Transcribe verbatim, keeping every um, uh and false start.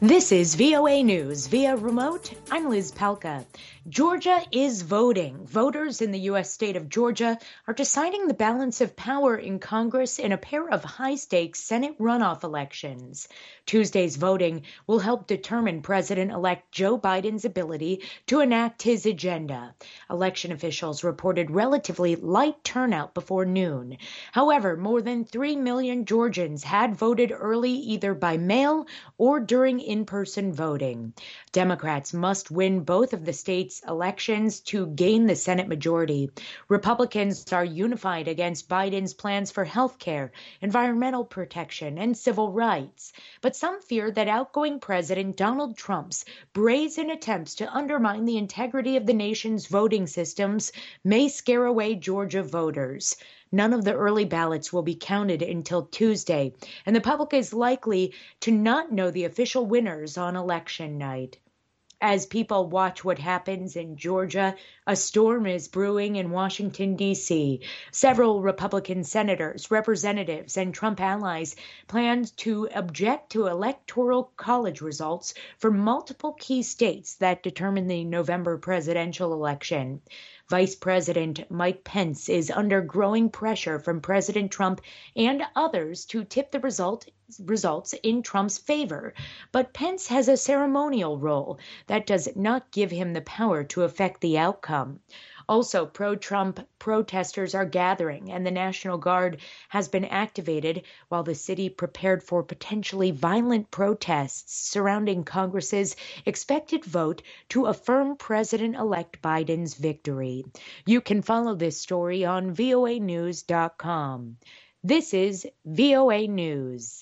This is V O A News via remote. I'm Liz Palka. Georgia is voting. Voters in the U S state of Georgia are deciding the balance of power in Congress in a pair of high-stakes Senate runoff elections. Tuesday's voting will help determine President-elect Joe Biden's ability to enact his agenda. Election officials reported relatively light turnout before noon. However, more than three million Georgians had voted early either by mail or during in-person voting. Democrats must win both of the state's elections to gain the Senate majority. Republicans are unified against Biden's plans for health care, environmental protection, and civil rights. But some fear that outgoing President Donald Trump's brazen attempts to undermine the integrity of the nation's voting systems may scare away Georgia voters. None of the early ballots will be counted until Tuesday, and the public is likely to not know the official winners on election night. As people watch what happens in Georgia, a storm is brewing in Washington, D C Several Republican senators, representatives, and Trump allies plan to object to electoral college results for multiple key states that determine the November presidential election. Vice President Mike Pence is under growing pressure from President Trump and others to tip the result results in Trump's favor. But Pence has a ceremonial role that does not give him the power to affect the outcome. Also, pro-Trump protesters are gathering, and the National Guard has been activated while the city prepared for potentially violent protests surrounding Congress's expected vote to affirm President-elect Biden's victory. You can follow this story on V O A news dot com. This is V O A News.